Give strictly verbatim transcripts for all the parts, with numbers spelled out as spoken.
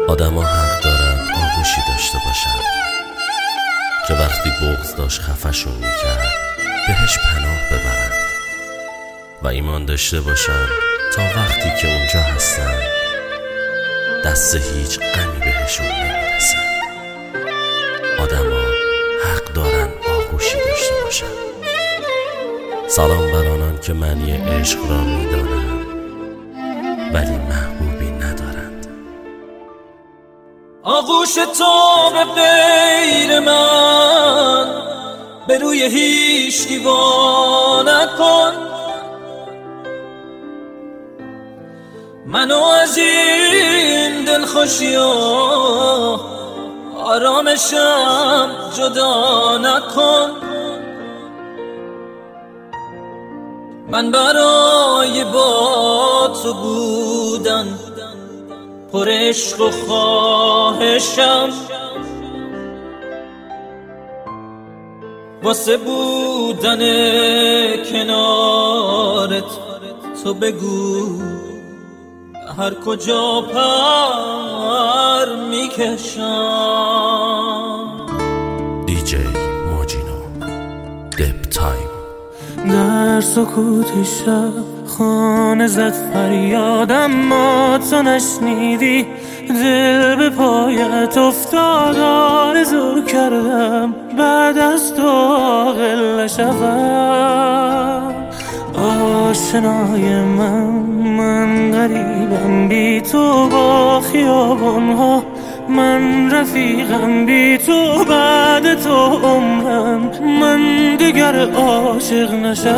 آدم ها حق دارند آغوشی داشته باشند که وقتی بغض داشت خفشون میکرد بهش پناه ببرند و ایمان داشته باشند تا وقتی که اونجا هستن دست هیچ غمی بهشون نمیرسه. آدم ها حق دارن آغوشی داشته باشن. سلام بر آنان که معنی عشق را میدانند ولی محبوبی ندارند. آغوش تو به غیر من به روی هیچ دیوا نکن، منو از این دلخوشی و آرامشم جدا نکن. من برای با تو بودن پر عشق و خواهشم، واسه بودن کنارت تو بگو هر کجا پر میکشم. دی جی ماجینو دپ تایم. در سکوت شب خانه زد فریادم، ما تو نشنیدی، دل به پایت افتاد، آرزو کردم بعد از تو عاقل نشوم. آشنای من من غریبم بی تو با خیابانها، من رفیقم بی تو بعد تو عمرم، من دیگر عاشق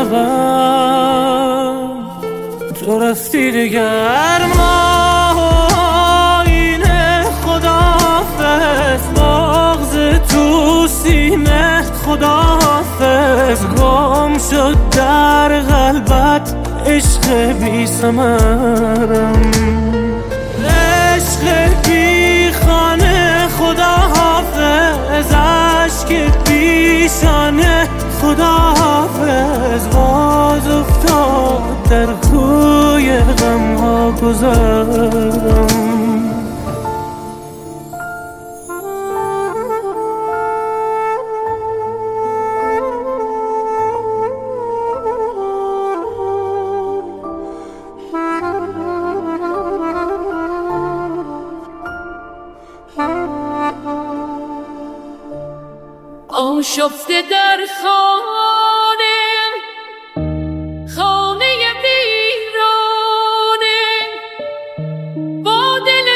نشوم. تو رفتی دیگر ما اینه خداحافظ، بغض تو سینه خداحافظ، گم شد در قلبت عشق بی ثمرم، عشق بی خانه خداحافظ، عشق بی شانه خداحافظ، باز افتاد در کوی غم ها گذرم. آشفته در خانه خانه ویرانه، با دل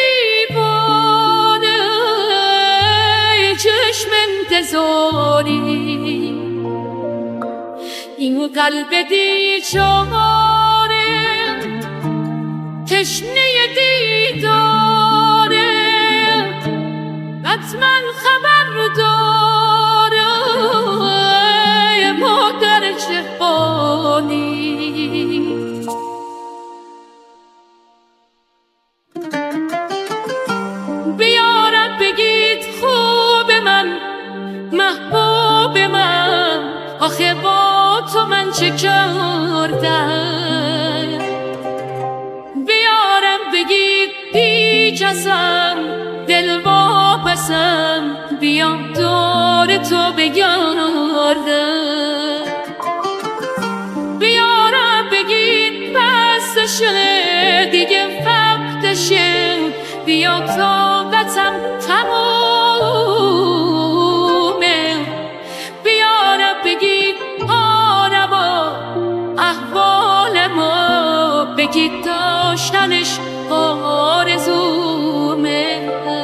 دیوانه چشم انتظاری، این قلب بیچاره تشنه دیداره، حتما خبر داره مادر جهانی. بیارم بگید خوب من محبوب من، آخه با تو من چه کردم. بیارم بگید بی کسم دل واپسم، بیام دور تو بگردم. بیارم بگید بستشه دیگه وقتشه، بیا طاقتم تمومه. بیارم بگید آره با احوال ما، بگید داشتنش آرزومه.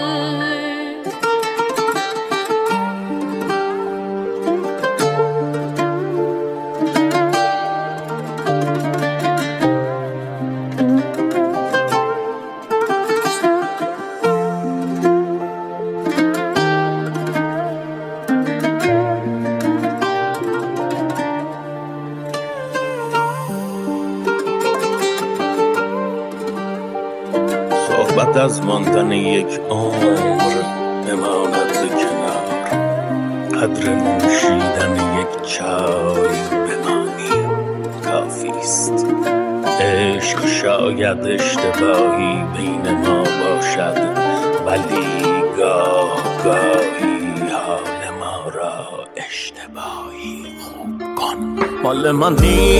صحبت از ماندن یک عمر بماند کنار، قدر نوشیدن یک چای بمانی کافیست. عشق شاید اشتباهی بین ما باشد، ولی گاه گاهی حال ما را اشتباهی خوب کن. مال من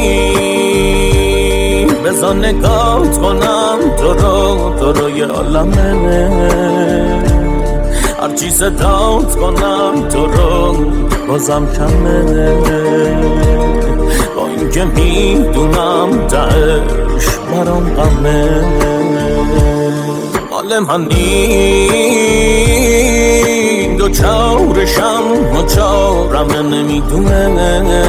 نیم بزن نگاهت کنم تو رو، تو روی عالمه هر چیز داد کنم تو رو بازم کمه. با اینکه میدونم دعش برام غمه، مال من نیم دو چارشم و چارمه نمیدونه،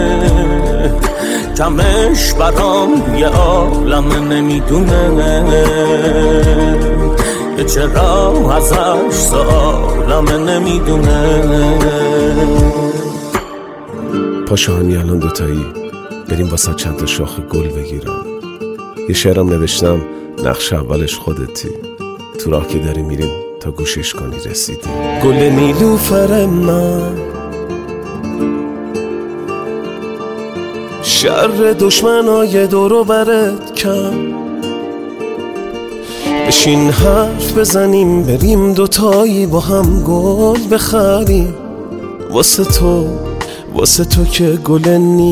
کمش برام یه عالمه نمیدونه که چرا ازش سالمه نمیدونه. پاشو همین الان دوتایی بریم واسه چند تا شاخ گل بگیرم. یه شعرم نوشتم نقش اولش خودتی، تو راه که داری میریم تا گوشش کنی رسیدی. گل نیلوفر من شر دشمنای دورو برت کم، بشین حرف بزنیم بریم دوتایی با هم گل بخریم. واسه تو واسه تو که گل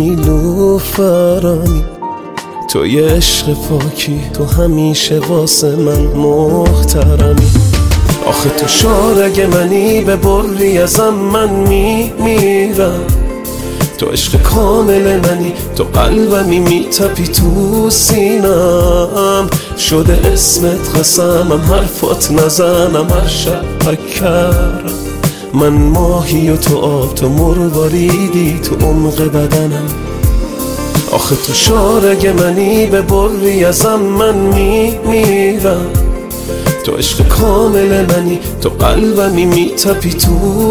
نیلوفرمی، تو یه عشق پاکی، تو همیشه واسه من محترمی. آخه تو شارگ منی، به بری ازم من میمیرم. تو عشق کامل منی، تو قلبمی میتپی تو سینم. شده اسمت قسمم حرفات نزنم هر شب پکرم. من ماهی و تو آب، تو مرواریدی تو عمق بدنم. آخه تو شارگ منی، به بری ازم من میمیرم. تو عشق کامل منی، تو قلبمی میتپی تو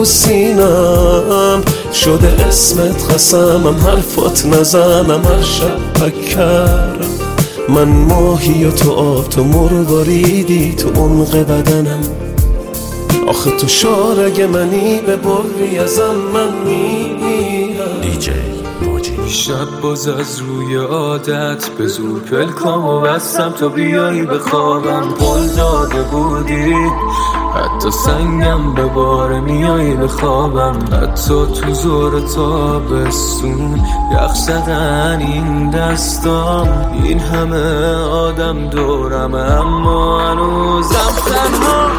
سینم. شده اسمت قسمم حرفات نزنم هر شب پکرم. من ماهی و تو آب، تو مرواریدی تو عمق بدنم. آخه تو شارگ منی، به بری ازم من میمیرم. دیجی موجی شب باز از روی عادت به زور پلکامو بستم تا بیایی بخوابم. قول داده بودی حتی سنگم به بار میایی بخوابم. حتی تو زور تابستون یخ زدن این دستام. این همه آدم دورم اما هنوزم تنها.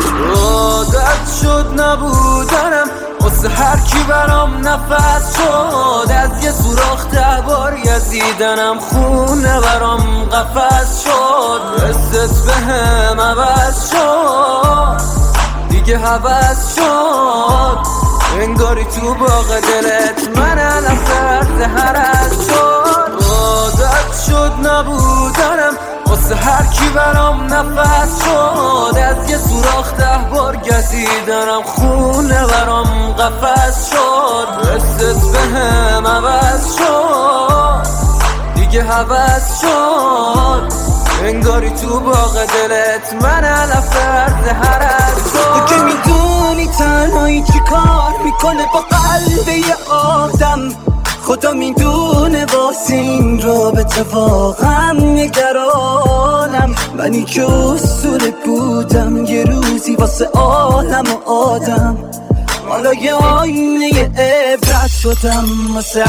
عادت شد نبودنم واسه هر کی برام نفس شد. از یه سوراخ ده بار گزیدنم خونه برام قفس شد. حست به هم عوض شد دیگه هوس شد. انگاری تو باغ دلت من علم سرد هرز شد. عادت شد نبودنم واسه هر کی برام نفس شد. از یه سوراخ ده بار گزیدنم خونه برام قفس شد. حست به هم عوض شد دیگه هوس شد. انگاری تو باغ دلت من علف فرد هرز شد. تو که میدونی تنهایی چی کار میکنه با قلب یه آدم. خدا میدونه واسه این رابطه واقعا نگرانم. منی که اسطوره بودم یه روزی واسه عالم و آدم. حالا یه آینه عبرت شدم واسه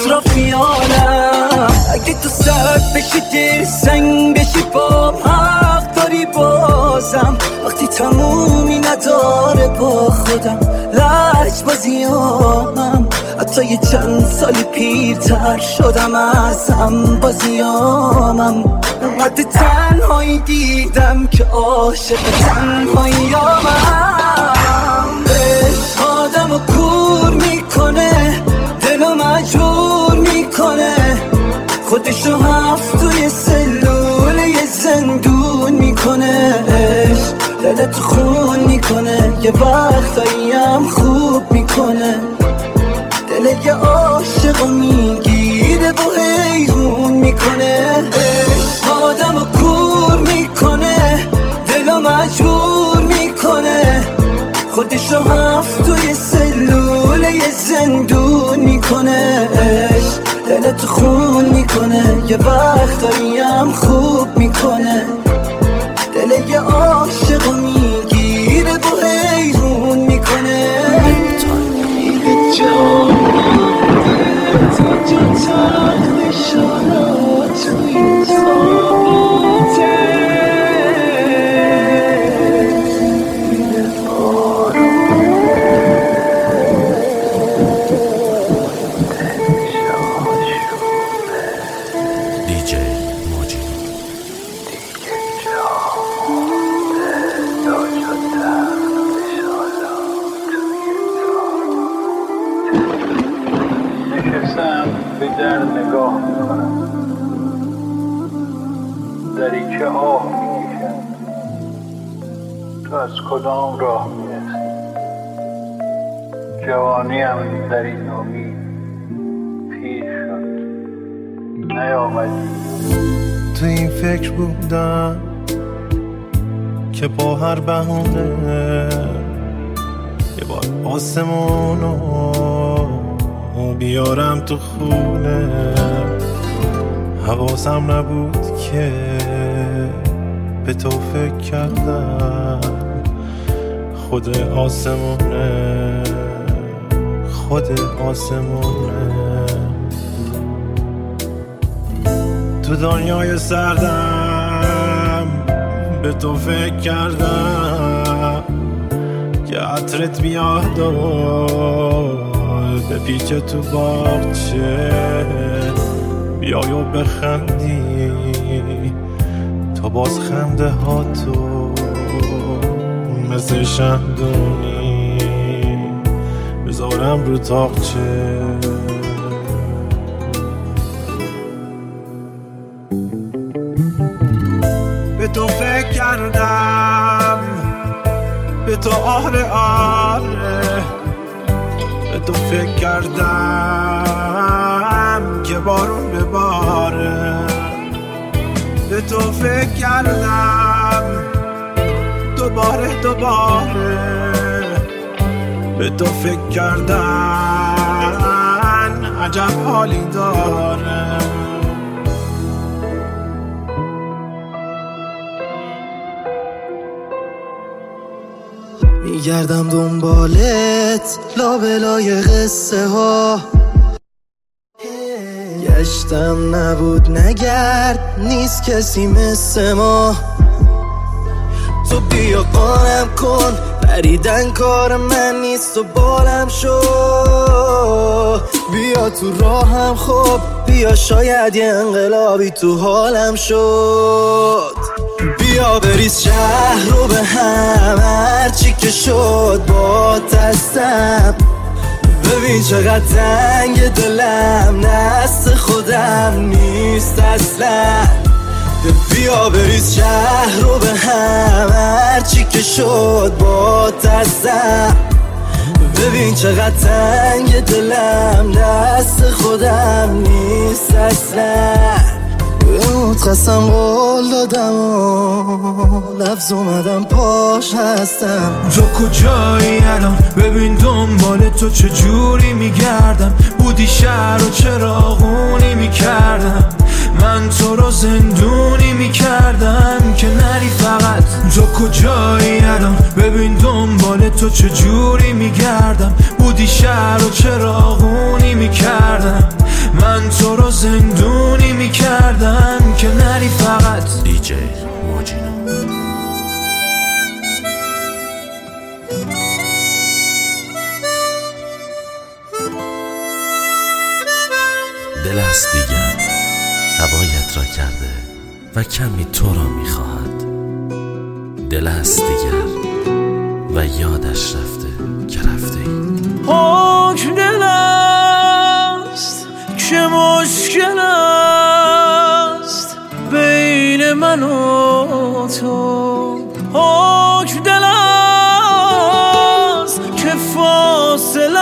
اطرافیانم. اگه تو سرد بشی دل سنگ بشی با حق داری بازم. وقتی تمومی نداره با خودم لج بازیامم. حتی یه چند سالی پیرتر شدم از هم بازیامم. انقدر تنهایی دیدم که عاشق تنهاییامم. عشق آدمو کور میکنه، دلو مجبور میکنه. خودشو هفت توی سلول یه زندون میکنه. عشق دلت خون میکنه، یه وقتایی هم خوب میکنه. دل یه عاشقو میگیره و حیرون میکنه. عشق آدمو کور میکنه، دلو مجبور میکنه. خودشو هفت توی سلول یه زندون میکنه. عشق دلت خون میکنه. میکنه، یه وقتایی هم خوب میکنه. دل یه عاشقو میگیره با حیرون میکنه. دیگه جان تا جا تخت شالا توی سامیته. به در نگاه میکنم، دریچه آه میکشم. تو از کدام راه میرسی؟ جوانیم در این امید پیر شد نیامدی. تو این فکر بودم که با هر بهونه یه بار آسمونو بیارم تو خونه. حواسم نبود که به تو فکر کردم. خود آسمونه خود آسمونه. تو دنیای سردم به تو فکر کردم که عطرت بیاد و به پیچ تو باغچه بیای و بخندی. تا باز خنده ها تو مثل شمدونی بذارم رو تاقچه. به تو فکر کردم، به تو آره آره، به تو فکر کردم که بارون بباره. به تو فکر کردم دوباره دوباره. به تو فکر کردن عجب حالی داره. میگردم دنبالت لابلای قصه ها. گشتم نبود نگرد نیست کسی مثل ما. تو بیا قانم کن پریدن کار من نیست و بالم شو. بیا تو راهم خب بیا شاید یه انقلابی تو حالم شد. بیا بریز شهر رو به هم هرچی که شد با دستم. ببین چقدر تنگ دلم دست خودم نیست اصلا. بیا بریز شهر رو به هم هرچی که شد با دستم. ببین چقدر تنگ دلم دست خودم نیست اصلا. بهت قسم قول دادم و لفظ اومدم پاش هستم. تو کجایی الان؟ ببین دنبال تو چجوری میگردم. بودی شهر و چراغونی میکردم. من تو رو زندونی میکردم که نری فقط. تو کجایی الان؟ ببین دنبال تو چجوری میگردم. بودی شهر و چراغونی میکردم. من تو رو زندونی میکردم که نری فقط. دیجی موجینو. دل است دیگر هوایت را کرده و کمی تو را میخواهد. دل است دیگر و یادش رفته که رفته ای. حکم دل است که مشکل است بین من و تو. حکم دل است که فاصله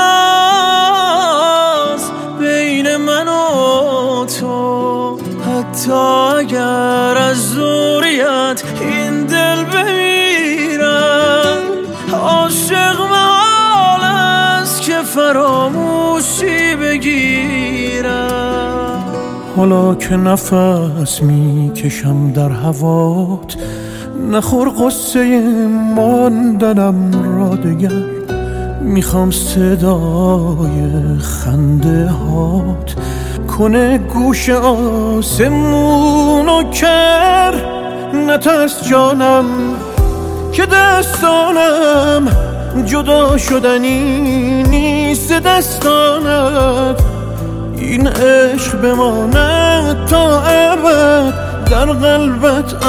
است بین من و تو. حتی اگر از دوریت این دل بمیرم عاشق محال است که فراموشی بگیرم. حالا که نفس میکشم در هوات، نخور قصه ماندنم را دگر. میخوام صدای خنده هات کنه گوش آسمونو کر. نترس جانم که دستانم جدا شدنی نیست دستانت. این عشق بماند تا ابد در قلبت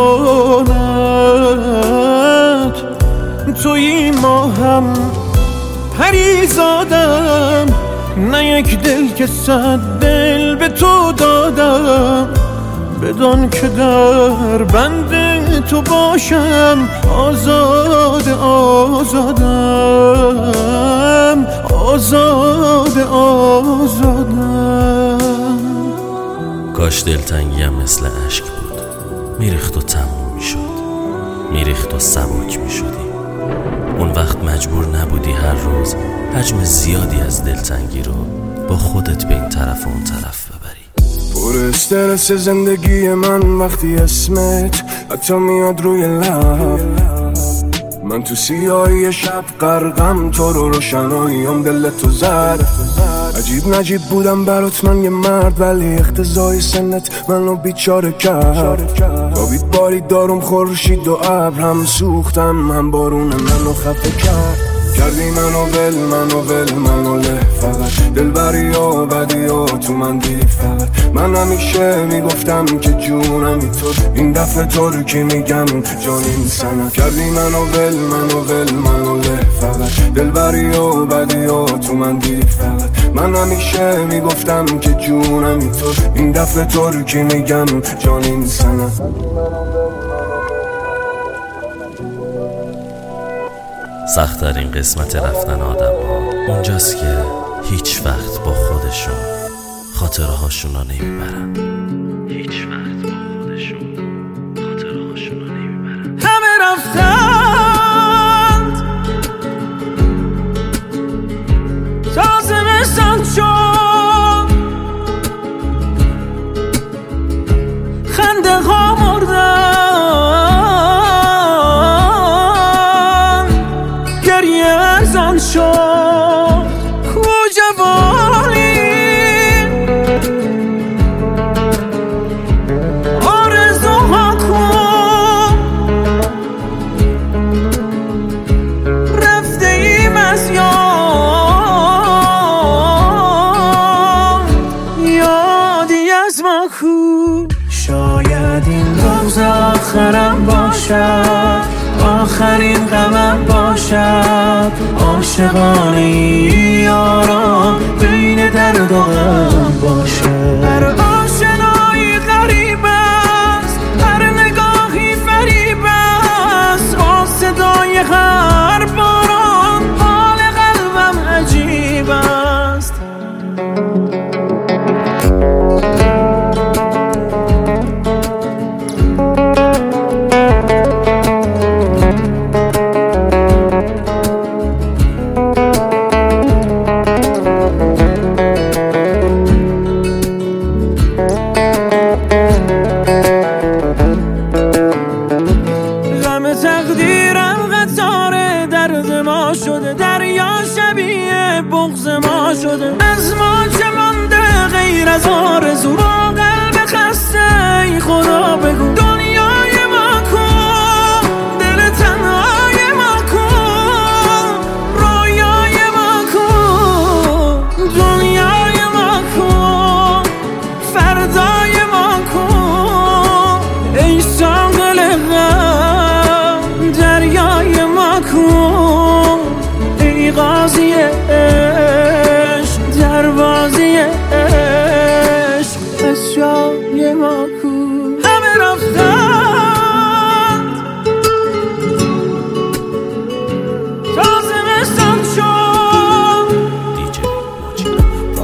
امانت. تویی ماهم پریزادم، نه یک دل که صد دل به تو دادم. بدان که در بند تو باشم آزاد آزادم، آزاد آزادم. کاش دلتنگیم مثل عشق بود، میریخت و تموم میشد، میریخت و سبک میشدی. اون وقت مجبور نبودی هر روز حجم زیادی از دلتنگی رو با خودت به این طرف و اون طرف ببری. پر استرس زندگی من وقتی اسمت حتی میاد روی لب. من تو سیاهی شب غرقم، تو رو روشناییم دل تو زد. عجیب نجیب بودم برات من یه مرد، ولی اقتضای سنت منو بیچاره کرد. خوابید باری دارم خورشید و ابر، هم سوختم هم بارون منو خفه کرد. کردی منو ول منو ول منو له، فقط دلبری و بدی و تو من دید فقط. من همیشه میگفتم که جونمی تو، این دفعه تو رو که میگم جان این سنت. کردی منو ول منو ول منو له، فقط دلبری و بدی و تو من دید فقط. من همیشه میگفتم که جونمی تو، این دفعه تو رو که میگم جان این سنت. سخت‌ترین قسمت رفتن آدم ها اونجاست که هیچ وقت با خودشون خاطره هاشون رو نمیبرن. هیچ وقت با خودشون خاطره هاشون رو نمیبرن. همه رفتند تا زمستان شد، خنده ها مردن، شد کو جوانی آرزوها کن. رفته ایم از یاد، یادی از ما کن. شاید این روز آخرم باشد، آخرین غمم باشد. عاشقانه یاران بین درد و غم باشد. هر آشنایی غریب است، هر نگاهی فریب است. با صدای هر باران حال قلبم عجیب است. شده دریا شبیه بغض ما شده، از ما چه مانده غیر از آرزو. با قلب خسته ای خدا بگو دنیای ما کن، دل تنهای ما کن، رویای ما کن، دنیای ما کن، فردای ما کن. ای ساحل غم دریای ما کن، ای قاضی عشق دروازی عشق اشیای ما کو. همه رفت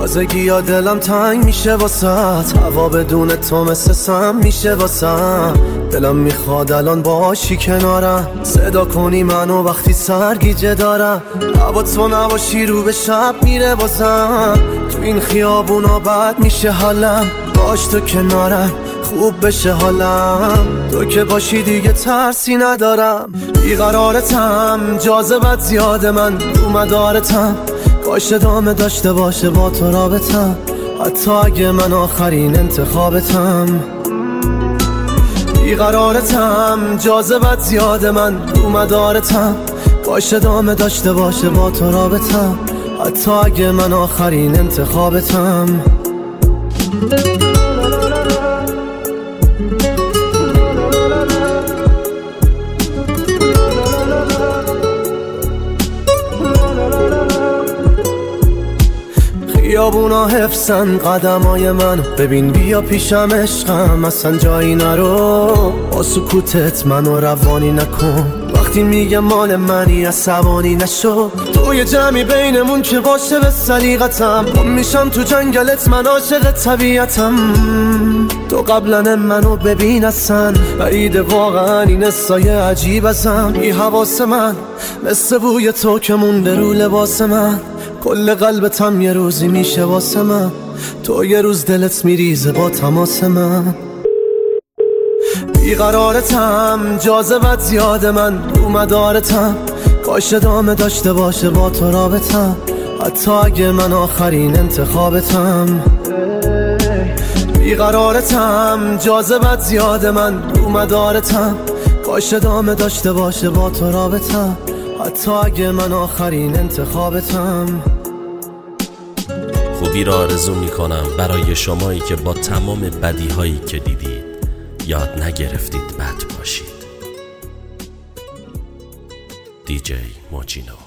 تازگی یا دلم تنگ میشه واسط، هوا بدون تو مثل سم میشه واسم. دلم میخواد الان باشی کنارم، صدا کنی منو وقتی سرگیجه دارم. هوا تو نباشی رو به شب میره بازم، تو این خیابونا بد میشه حالم. باش تو کنارم خوب بشه حالم، تو که باشی دیگه ترسی ندارم. بیقرارتم جاذبت زیاد من رو مدارتم، کاش ادامه داشته باشه با تو رابطم، حتی اگه من آخرین انتخابتم. بیقرارتم جاذبت زیاد من رو مدارتم، کاش ادامه داشته باشه با تو رابطم، حتی اگه من آخرین انتخابتم. خیابونا حفظن قدمای من، ببین بیا پیشم عشقم اصلا جایی نرو. با سکوتت منو روانی نکن، وقتی میگم مال منی عصبانی نشو. توی جمعی بینمون که باشه به سلیقتم، گم میشم تو جنگلت من عاشق طبیعتم. تو قبلا منو ببین اصلا بعیده واقعا این سایه عجیب ازم. بی حواس من مثل بوی تو که مونده رو لباس من، کل قلبتم یه روزی میشه واسه من، تو یه روز دلت میریزه با تماس من. بیقرارتم جاذبت زیاد من رو مدارتم، کاش ادامه داشته باشه با تو رابطم، حتی اگه من آخرین انتخابتم. بیقرارتم جاذبت زیاد من رو مدارتم، کاش ادامه داشته باشه با تو رابطم، حتی اگه من آخرین انتخابتم. خوبی را آرزو می کنم برای شمایی که با تمام بدی هایی که دیدید یاد نگرفتید بد باشید. دی جی موجینو.